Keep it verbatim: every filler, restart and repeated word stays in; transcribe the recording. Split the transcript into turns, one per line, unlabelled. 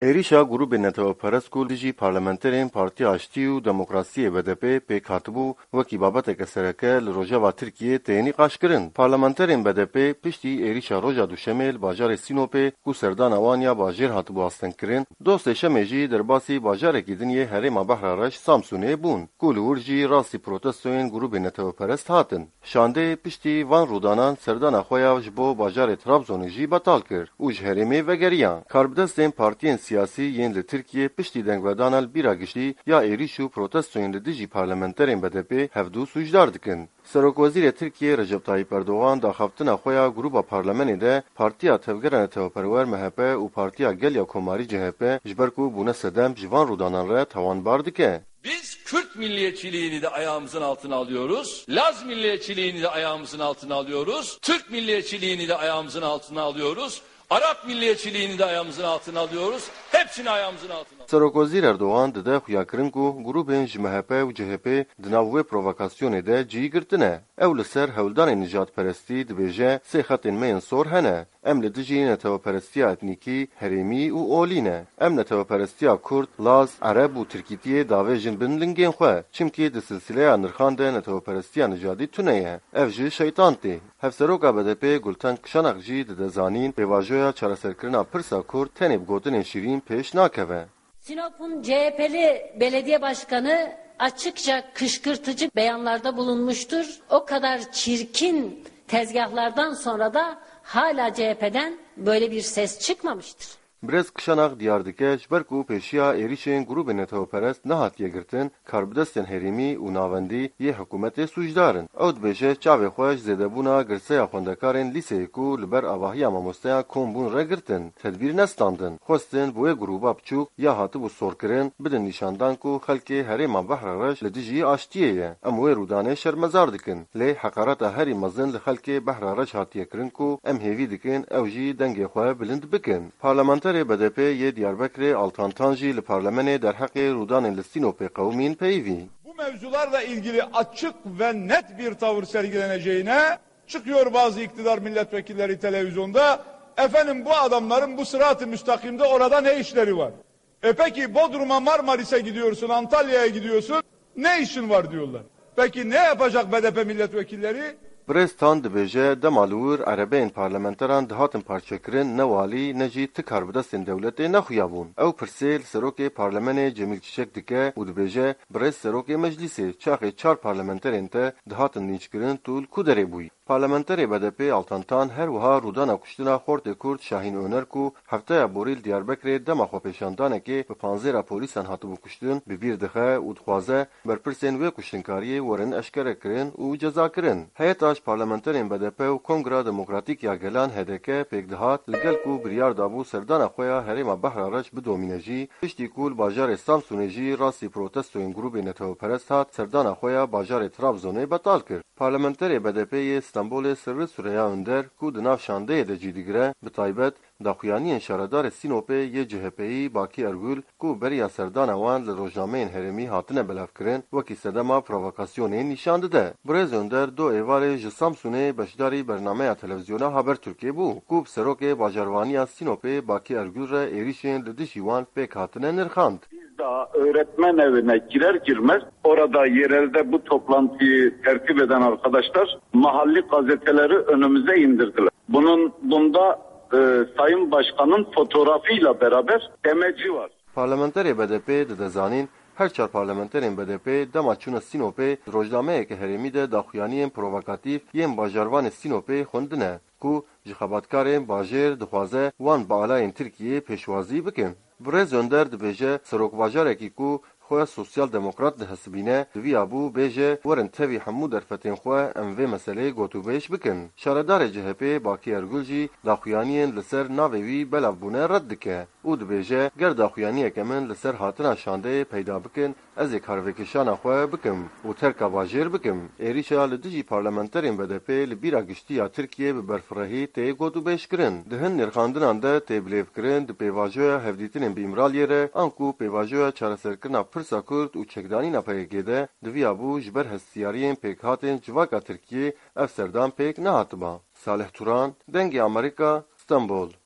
Êrişa grûpên Netewperest ku dijî parlamenterên Partiya Aştî û Demokrasiyê B D P pêk hatibû wekî babeteke sereke li rojeva Tirkiyê tênî qaşkirin. Parlamenterên B D P piştî êrişa roja duşemê li bajarê Sinopê ku serdana wan ya bajêr hatibû astenkirin, dostê şemê jî derbasî bajarekî din yê Herêma Behrareş Samsunê bûn ku li wir jî rastî protestoyên grûpên Netewperest hatin. Şandê piştî van rûdanan serdana xwe ya ji bo bajarê Trabzonê jî betal kir û ji Herêmê vegeriyan. Karbidestên partiyên siyasî yên li Tirkiye piştî dengvedana li bîra giştî ya êrîş û protestoyên li dijî parlamenterên B D P hevdû sûcdar dikin. Serokwezîrê Tirkiye Recep Tayyip Erdogan daxaftina xwe ya grûpa parlamenê de Partiya Tevgera Netewperwer M H P û Partiya Gelya Komarî C H P ji ber ku bûne sedem ji van rûdanan re tawanbar dike.
Biz Kürt milliyetçiliğini de ayağımızın altına alıyoruz. Laz milliyetçiliğini de ayağımızın altına alıyoruz. Türk milliyetçiliğini de ayağımızın altına alıyoruz. Arap milliyetçiliğini de ayağımızın altına alıyoruz. Hepsini ayağımızın altına alıyoruz.
Serokwezîr Erdogan dide xuyakirin ku grûpên ji M H P û C H P di nav wê provokasyonê de cî girtine. Ew li ser hewldanên nijadperestî dibêje sê xetên me yên sor hene. Em li dijî netewperestiya etnîkî, herêmî û olî ne. Em netewperestiya Kurd, Laz, Ereb û Tirkîtiyê davêjin bin lingên xwe. Çimkî di silsileya nirxan de netewperestiya nijadî tune ye. Ev jî şeytan tê. Hevseroka B D P Gulten Kişanak jî dide zanîn pêvajoya çareserkirina pirsa Kurd tenê bi gotinên şîrîn pêş nakeve.
Sinop'un C H P'li belediye başkanı açıkça kışkırtıcı beyanlarda bulunmuştur. O kadar çirkin tezgahlardan sonra da hala C H P'den böyle bir ses çıkmamıştır.
Brez Kişanak diyar dike ji ber ku pêşiya êrişên grûpên Netewperest nehatiye girtin, karbidestên herêmî û navendî yê hikûmetê sûcdarin. Ew dibêje çavê xwe ji zêdebûna girseya xwendekarên lîseyê ku li ber avahiya mamosteya kom bûn re girtin, tedbîr nestandin. Xwestin bu wê grûpa biçûk ya hatibû sorkirin, bidin nîşandan ku xelkê Herêma Behrareş li dijî aştiyê ye. Em wê rûdanê şermezar dikin. Lê heqareta herî mezin li xelkê Behrareş hatiye kirin ku em hêvî dikin ew jî dengê xwe bilind bikin. Parlamenter B D P yê Diyarbekirê Altantan jî li parlemenê derheqê rûdanên li Sinopê qewmîn peyivî.
Bu mevzularla ilgili açık ve net bir tavır sergileneceğine çıkıyor bazı iktidar milletvekilleri televizyonda. Efendim bu adamların bu sırat-ı müstakimde orada ne işleri var? E peki Bodrum'a Marmaris'e gidiyorsun, Antalya'ya gidiyorsun. Ne işin var diyorlar. Peki ne yapacak B D P milletvekilleri?
Birestan dibêje dema li wir erebeyên parlamenteran dihatin parçekirin ne walî ne jî ti karbidestên dewletê nexuyabûn. Ew pirsê li serokê parlemenê Cemîl Çiçek dike û dibêje birêz serokê meclîsê çaxê çar parlamenterên te dihatin lînçkirin tûl ku derê bûyî. Parlamenterê B D P Altantan her wiha rûdana kuştina Xortê Kurd Şahîn Öner ku hefteya borî li Diyarbekirê dema xwepêşandanekê bi panzêra polîsan hatibû kuştin bi bîr dixe û dixwaze berpirsên wê kuştinkariyê werin eşkere kirin û ceza kirin. Heyeta parlamenterên B D P û Kongra Demokratîk ya Gelan H D K pêk dihat li gel ku biryar dabû serdana xwe ya Herêma Behrareş bidomîne jî piştî ku li bajarê Samsunê jî rastî protestoyên grûpên Netewperest hat serdana xwe ya bajarê Trabzonê betal kir. Parlamenterê B D P'yê İstanbolê Sirri Süreyya Önder ku di nav şandeyê de cî digire bi taybet daxuyaniyên şaredarê Sinopê yê C H P'yî Bakî Ergül ku beriya serdana wan li rojnameyên herêmî hatine belavkirin wekî sedema provokasyonê nîşan dide. Birêz Önder do êvarê ji Samsunê beşdarî bernameya televizyona Habertürkê bû ku bi serokê bajarvaniya Sinopê Bakî Ergül re êrişên li dijî wan pêk hatine nirxand.
Daha öğretmen evine girer girmez orada yerelde bu toplantıyı tertip eden arkadaşlar mahalli gazeteleri önümüze indirdiler. Bunun bunda e, Sayın Başkan'ın fotoğrafıyla beraber demeci var.
Parlamenterê B D P dide zanîn her çar parlamenterên B D P dema çûna Sinopê rojnameyeke herêmî de daxuyaniyên provokatîv yên bajarvanê Sinopê xwendine ku ji xebatkarên bajêr dixwaze wan bi alayên Tirkiyeyê pêşwazî bikin. Birêz Önder dibêje serokbajarekî ku xwe sosyal demokrat dihesibîne diviya bû bêje werin tevî hemû derfetên xwe em vê meseleyê gotûbêj bikin. Şaredarê C H P Bakî Ergül jî daxuyaniyên li ser navê wî belavbûne red dike û dibêje ger daxuyaniyeke min li ser hatina şandeyê peyda bikin ez ê karvekişana xwe bikim û terka bajêr bikim. Êrişa li dijî parlamenterên B D P li bîra giştî ya Tirkiye bi berfirehî tê gotûbêj kirin. Di hin nêrxandinan de tê bilêvkirin di pêvajoya hevdîtinên bi îmraliyê re an ku pêvajoya çareserkirina pirsa Kurd û çekdanîna P Y G'de diviya bû ji ber hestiyariyên pêkhatên civaka Tirkiyê ev serdam pêk nehatiba. Salih Turan, Dengê Amerîka, İstanbul.